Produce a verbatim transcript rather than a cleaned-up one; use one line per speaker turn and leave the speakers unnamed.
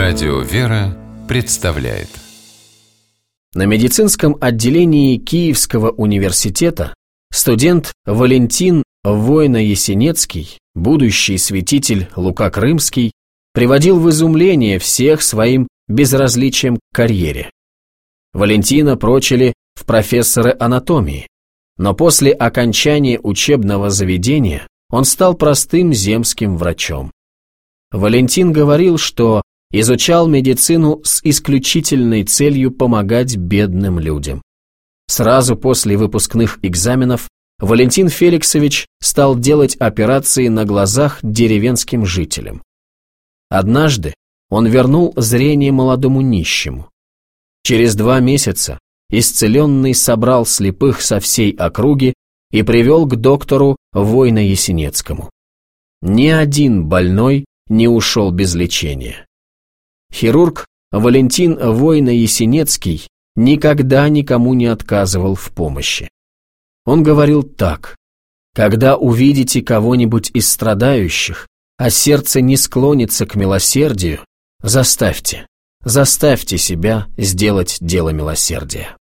Радио «Вера» представляет.
На медицинском отделении Киевского университета студент Валентин Войно-Ясенецкий, будущий святитель Лука Крымский, приводил в изумление всех своим безразличием к карьере. Валентина прочили в профессоры анатомии, но после окончания учебного заведения он стал простым земским врачом. Валентин говорил, что изучал медицину с исключительной целью помогать бедным людям. Сразу после выпускных экзаменов Валентин Феликсович стал делать операции на глазах деревенским жителям. Однажды он вернул зрение молодому нищему. Через два месяца исцеленный собрал слепых со всей округи и привел к доктору Войно-Ясенецкому. Ни один больной не ушел без лечения. Хирург Валентин Войно-Ясенецкий никогда никому не отказывал в помощи. Он говорил так: «Когда увидите кого-нибудь из страдающих, а сердце не склонится к милосердию, заставьте, заставьте себя сделать дело милосердия».